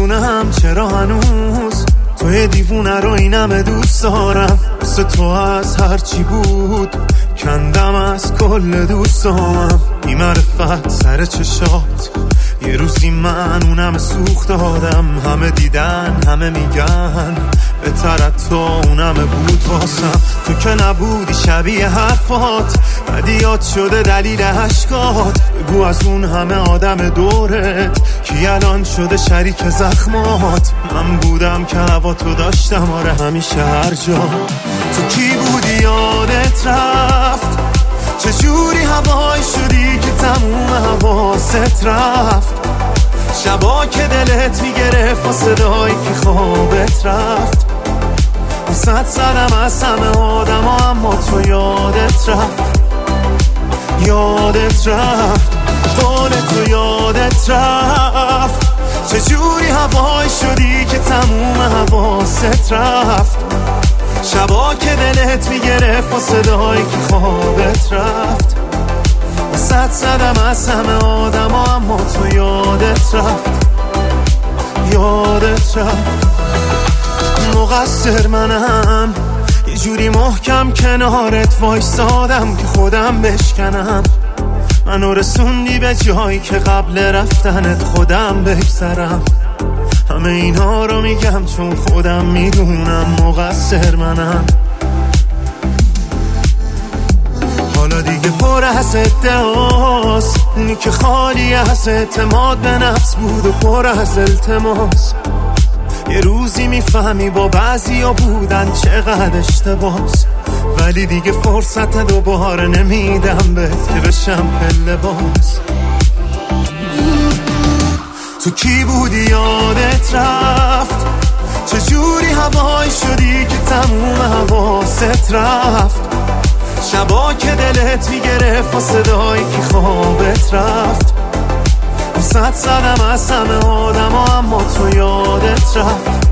نمیدونم چرا هنوز توی دیوونه رو اینم دوست دارم. مثل تو از هرچی بود کندم از کل دوستامم. بی معرفت سر چشات یه روزی من اونم سوخت دادم. همه دیدن همه میگن بهترت تو اونم بود واسم. تو که نبودی شبیه حرفات بدیات شده دلیل عشقات. بگو از اون همه آدم دورت کی الان شده شریک زخمات. من بودم که هوا تو داشتم آره همیشه هر جا. تو کی بودی یادت رفت چجوری هوای شدی که تموم حواست رفت. شبا که دلت میگرفت و صدایی که خوابت رفت. واسه زدم از همه آدم اما تو یادت رفت. یادت رفت قول تو یادت رفت. چجوری هوای شدی که تموم حواست رفت. شبا که دلت میگرفت و صدایی که خوابت رفت. واسه زدم از همه آدم اما تو یادت رفت. یادت رفت. مقصر منم یه جوری محکم کنارت وایسادم که خودم بشکنم. منو رسوندی به جایی که قبل رفتنت خودم بگذرم. همه اینا رو میگم چون خودم میدونم مقصر منم. حالا دیگه پر از ادعاست اونی که خالی از اعتماد به نفس بود و پر از التماس. یه روزی میفهمی با بعضیا بودن چقدر اشتباس. ولی دیگه فرصت دوباره نمیدم بهت که بشم پله باز. تو کی بودی یادت رفت چجوری هوای شدی که تموم حواست رفت. شبا که دلت میگرفت و صدایی که خوابت رفت. واسه زدم از همه آدم اما تو یادت رفت.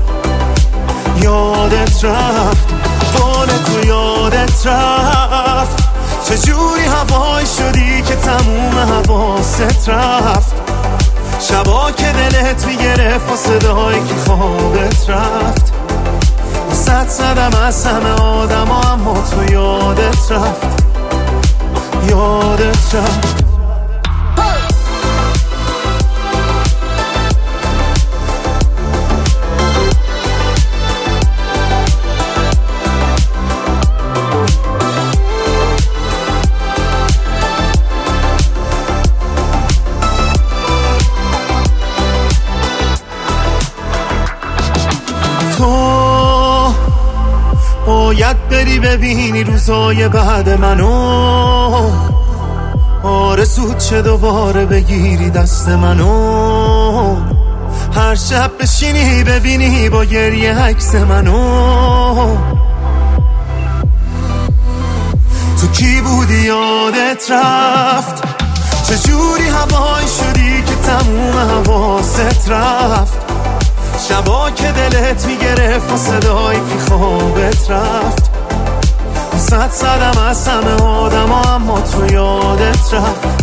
یادت رفت قول تو یادت رفت. چجوری هوای شدی که تموم حواست رفت. شبا که دلت میگرفت و صدایی که خوابت رفت. واسه زدم از همه آدم اما تو یادت رفت. یادت رفت. تو باید بری ببینی روزای بعد منو. آرزوت چه دوباره بگیری دست منو. هر شب بشینی ببینی با گریه عکس منو. تو کی بودی یادت رفت چجوری هوای شدی که تموم حواست رفت. شبا که دلت میگرفت و صدایی که خوابت رفت. واسه زدم از همه آدم اما تو یادت رفت.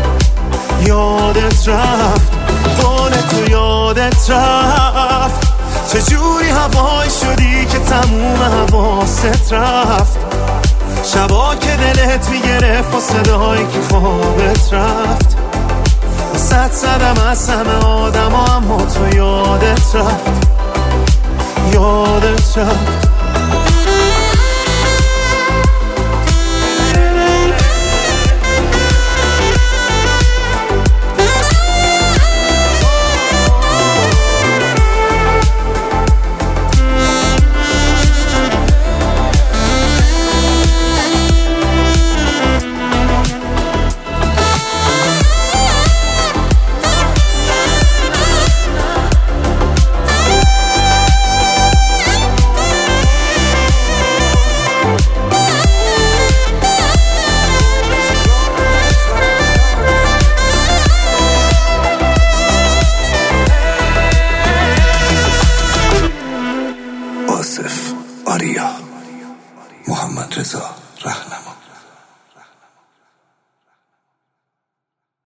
یادت رفت قول تو یادت رفت. چجوری هوای شدی که تموم حواست رفت. شبا که دلت میگرفت و صدایی که خوابت رفت. واسه زدم از همه آدم اما تو یادت رفت. یادت رفت.